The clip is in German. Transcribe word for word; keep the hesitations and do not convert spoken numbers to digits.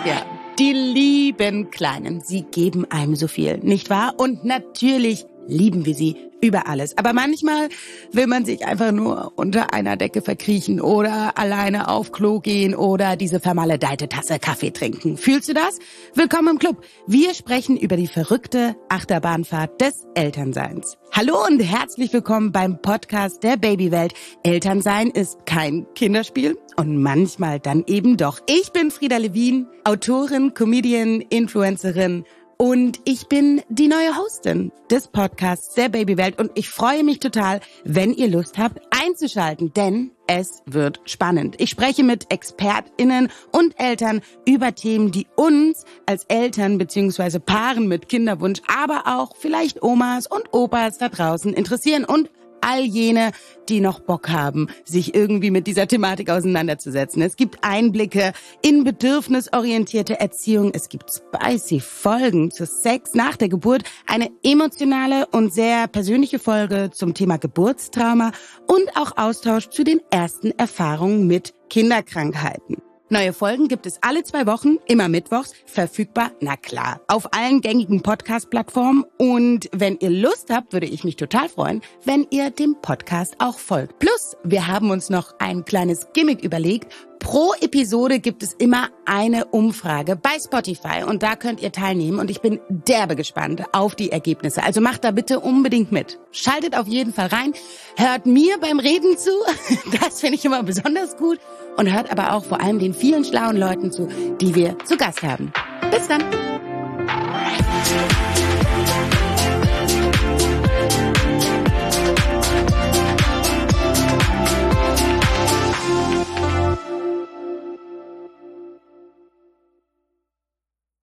ja, die lieben Kleinen, sie geben einem so viel, nicht wahr? Und natürlich lieben wir sie über alles. Aber manchmal will man sich einfach nur unter einer Decke verkriechen oder alleine auf Klo gehen oder diese vermaledeite Tasse Kaffee trinken. Fühlst du das? Willkommen im Club. Wir sprechen über die verrückte Achterbahnfahrt des Elternseins. Hallo und herzlich willkommen beim Podcast der Babywelt. Elternsein ist kein Kinderspiel und manchmal dann eben doch. Ich bin Frieda Levin, Autorin, Comedian, Influencerin. Und ich bin die neue Hostin des Podcasts der Babywelt und ich freue mich total, wenn ihr Lust habt einzuschalten, denn es wird spannend. Ich spreche mit ExpertInnen und Eltern über Themen, die uns als Eltern bzw. Paaren mit Kinderwunsch, aber auch vielleicht Omas und Opas da draußen interessieren und all jene, die noch Bock haben, sich irgendwie mit dieser Thematik auseinanderzusetzen. Es gibt Einblicke in bedürfnisorientierte Erziehung. Es gibt spicy Folgen zu Sex nach der Geburt, eine emotionale und sehr persönliche Folge zum Thema Geburtstrauma und auch Austausch zu den ersten Erfahrungen mit Kinderkrankheiten. Neue Folgen gibt es alle zwei Wochen, immer mittwochs, verfügbar, na klar, auf allen gängigen Podcast-Plattformen. Und wenn ihr Lust habt, würde ich mich total freuen, wenn ihr dem Podcast auch folgt. Plus, wir haben uns noch ein kleines Gimmick überlegt. Pro Episode gibt es immer eine Umfrage bei Spotify und da könnt ihr teilnehmen und ich bin derbe gespannt auf die Ergebnisse. Also macht da bitte unbedingt mit. Schaltet auf jeden Fall rein, hört mir beim Reden zu, das finde ich immer besonders gut und hört aber auch vor allem den vielen schlauen Leuten zu, die wir zu Gast haben. Bis dann!